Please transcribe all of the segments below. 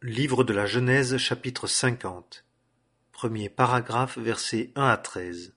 Livre de la Genèse chapitre 50. Premier paragraphe versets 1 à 13.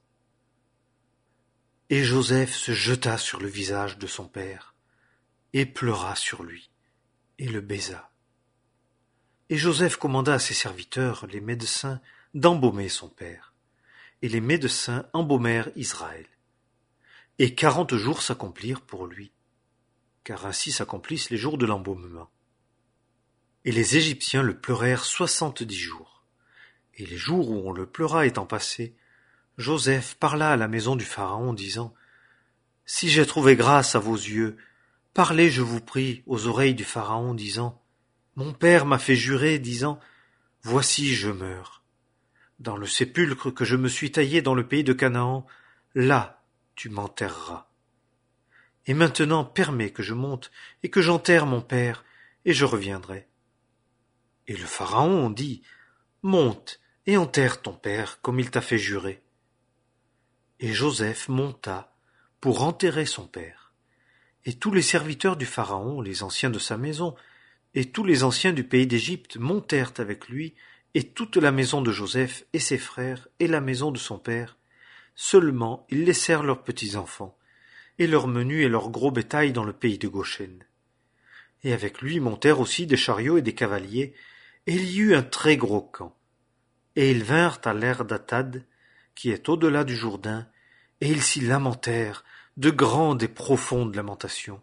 Et Joseph se jeta sur le visage de son père, et pleura sur lui, et le baisa. Et Joseph commanda à ses serviteurs, les médecins, d'embaumer son père. Et les médecins embaumèrent Israël. Et 40 jours s'accomplirent pour lui, car ainsi s'accomplissent les jours de l'embaumement. Et les Égyptiens le pleurèrent 70 jours. Et les jours où on le pleura étant passés, Joseph parla à la maison du Pharaon, disant : « Si j'ai trouvé grâce à vos yeux, parlez, je vous prie, aux oreilles du Pharaon, disant : Mon père m'a fait jurer, disant : Voici, je meurs. Dans le sépulcre que je me suis taillé dans le pays de Canaan, là tu m'enterreras. Et maintenant permets que je monte et que j'enterre mon père, et je reviendrai. Et le Pharaon dit : Monte et enterre ton père comme il t'a fait jurer. Et Joseph monta pour enterrer son père. Et tous les serviteurs du Pharaon, les anciens de sa maison, et tous les anciens du pays d'Égypte montèrent avec lui, et toute la maison de Joseph et ses frères, et la maison de son père. Seulement ils laissèrent leurs petits-enfants, et leurs menus et leur gros bétail dans le pays de Goshen. Et avec lui montèrent aussi des chariots et des cavaliers, et il y eut un très gros camp. Et ils vinrent à l'Er d'Atad, qui est au-delà du Jourdain, et ils s'y lamentèrent de grandes et profondes lamentations.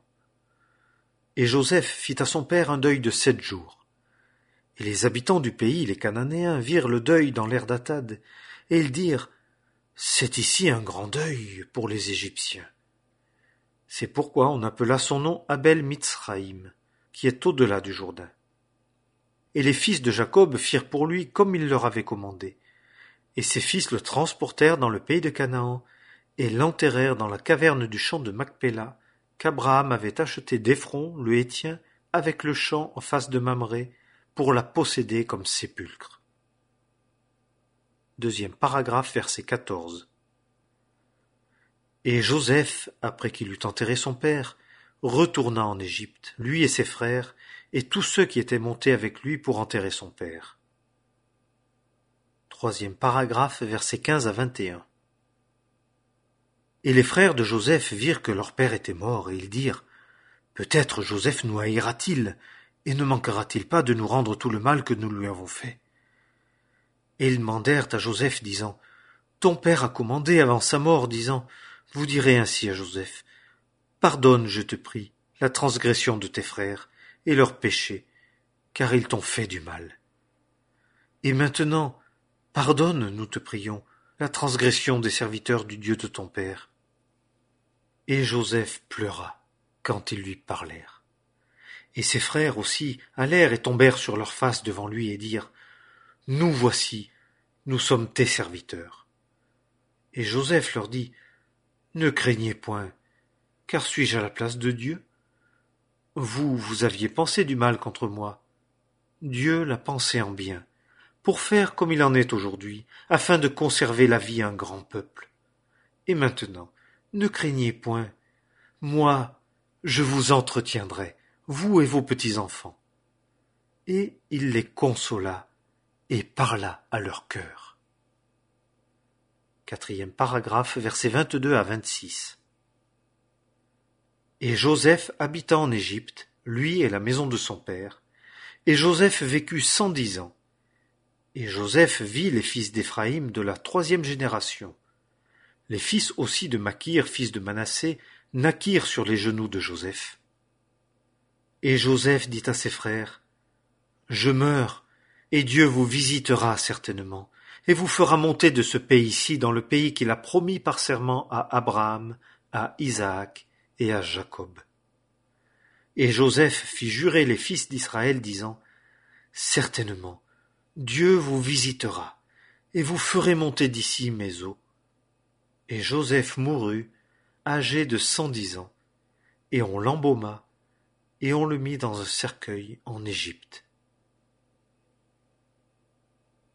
Et Joseph fit à son père un deuil de 7 jours. Et les habitants du pays, les Cananéens, virent le deuil dans l'Er d'Atad, et ils dirent : C'est ici un grand deuil pour les Égyptiens. C'est pourquoi on appela son nom Abel Mitzraïm, qui est au-delà du Jourdain. Et les fils de Jacob firent pour lui comme il leur avait commandé. Et ses fils le transportèrent dans le pays de Canaan, et l'enterrèrent dans la caverne du champ de Macpéla, qu'Abraham avait acheté d'Éphron, le Héthien, avec le champ en face de Mamré, pour la posséder comme sépulcre. Deuxième paragraphe, verset 14. Et Joseph, après qu'il eut enterré son père, retourna en Égypte, lui et ses frères, et tous ceux qui étaient montés avec lui pour enterrer son père. Troisième paragraphe, versets 15 à 21. Et les frères de Joseph virent que leur père était mort, et ils dirent : Peut-être Joseph nous haïra-t-il, et ne manquera-t-il pas de nous rendre tout le mal que nous lui avons fait ? Et ils demandèrent à Joseph, disant : Ton père a commandé avant sa mort, disant : Vous direz ainsi à Joseph : Pardonne, je te prie, la transgression de tes frères et leurs péchés, car ils t'ont fait du mal. Et maintenant, pardonne, nous te prions, la transgression des serviteurs du Dieu de ton père. Et Joseph pleura quand ils lui parlèrent. Et ses frères aussi allèrent et tombèrent sur leurs faces devant lui et dirent : Nous voici, nous sommes tes serviteurs. Et Joseph leur dit : Ne craignez point, car suis-je à la place de Dieu ? Vous aviez pensé du mal contre moi. Dieu l'a pensé en bien, pour faire comme il en est aujourd'hui, afin de conserver la vie à un grand peuple. Et maintenant, ne craignez point. Moi, je vous entretiendrai, vous et vos petits-enfants. Et il les consola et parla à leur cœur. Quatrième paragraphe, versets 22 à 26. Et Joseph habita en Égypte, lui et la maison de son père, et Joseph vécut 110 ans. Et Joseph vit les fils d'Éphraïm de la 3e génération. Les fils aussi de Makir, fils de Manassé, naquirent sur les genoux de Joseph. Et Joseph dit à ses frères : Je meurs, et Dieu vous visitera certainement, et vous fera monter de ce pays-ci dans le pays qu'il a promis par serment à Abraham, à Isaac et à Jacob. Et Joseph fit jurer les fils d'Israël, disant : Certainement, Dieu vous visitera, et vous ferez monter d'ici mes os. Et Joseph mourut, âgé de 110 ans, et on l'embauma, et on le mit dans un cercueil en Égypte.